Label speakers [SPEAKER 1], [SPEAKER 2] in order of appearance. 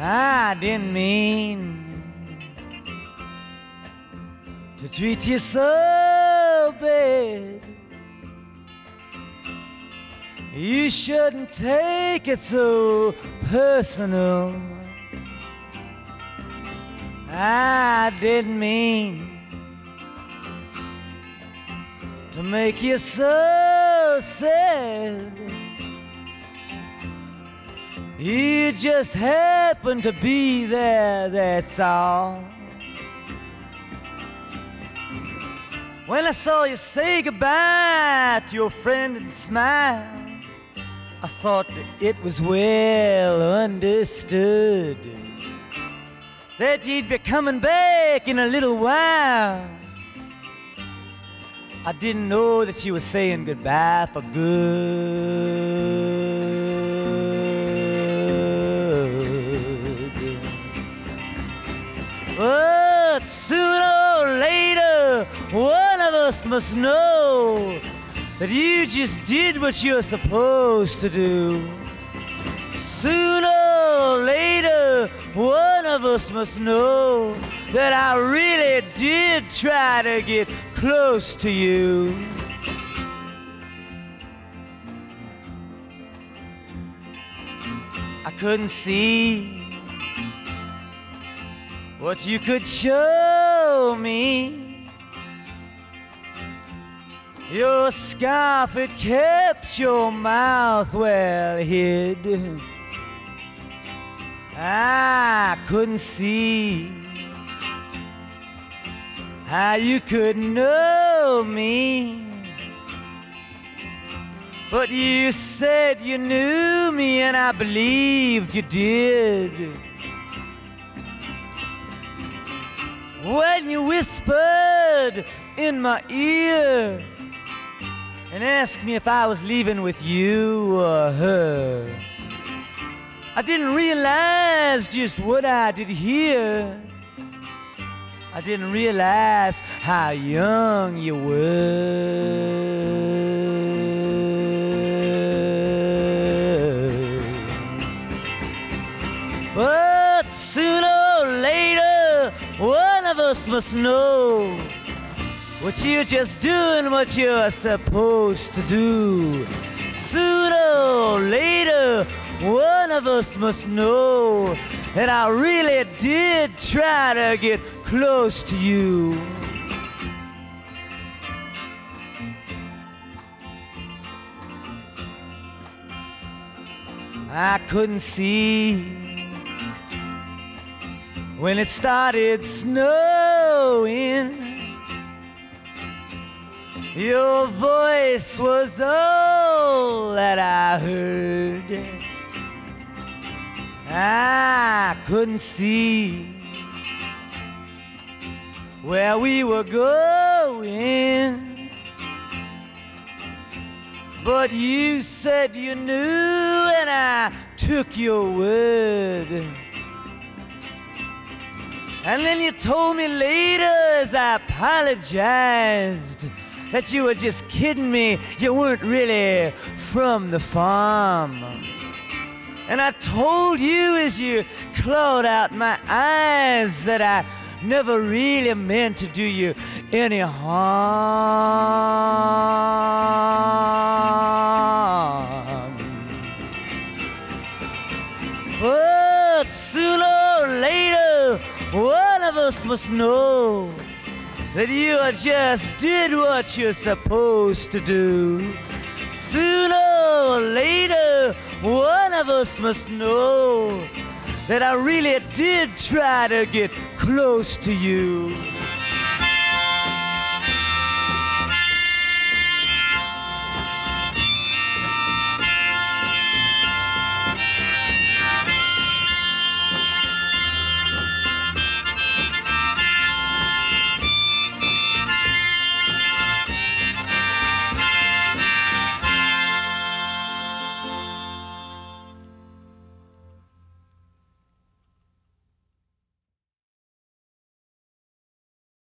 [SPEAKER 1] I didn't mean to treat you so bad. You shouldn't take it so personal. I didn't mean to make you so sad. You just happened to be there, that's all. When I saw you say goodbye to your friend and smile, I thought that it was well understood that you'd be coming back in a little while. I didn't know that you were saying goodbye for good. But sooner or later, one of us must know that you just did what you're supposed to do. Sooner or later, one of us must know that I really did try to get close to you. I couldn't see what you could show me. Your scarf, it kept your mouth well hid. I couldn't see how you could know me, but you said you knew me and I believed you did. When you whispered in my ear and asked me if I was leaving with you or her, I didn't realize just what I did hear. I didn't realize how young you were. But sooner or later, one of us must know what you're just doing what you're supposed to do. Sooner or later, one of us must know that I really did try to get close to you. I couldn't see when it started snowing. Your voice was all that I heard. I couldn't see where we were going, but you said you knew and I took your word. And then you told me later as I apologized that you were just kidding me, you weren't really from the farm. And I told you as you clawed out my eyes that I never really meant to do you any harm. But sooner or later, one of us must know that you just did what you're supposed to do. Sooner or later, one of us must know that I really did try to get close to you.